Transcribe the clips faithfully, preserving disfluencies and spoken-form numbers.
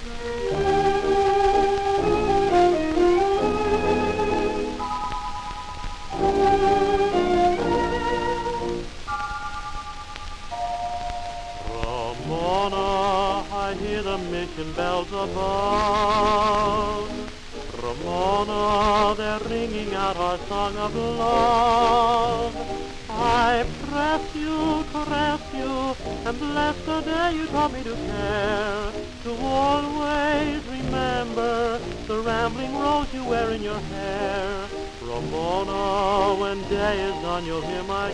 Ramona, I hear the mission bells above. Ramona, they're ringing out our song of love. I press you, caress you, and bless the day you taught me to care. To always remember the rambling rose you wear in your hair. Ramona, when day is done, you'll hear my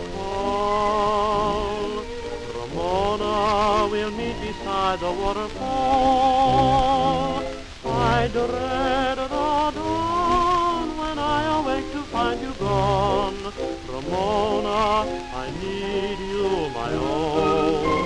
call. Ramona, we'll meet beside the waterfall. I dread the dawn when I awake to find you gone. Ramona, I need you, my own.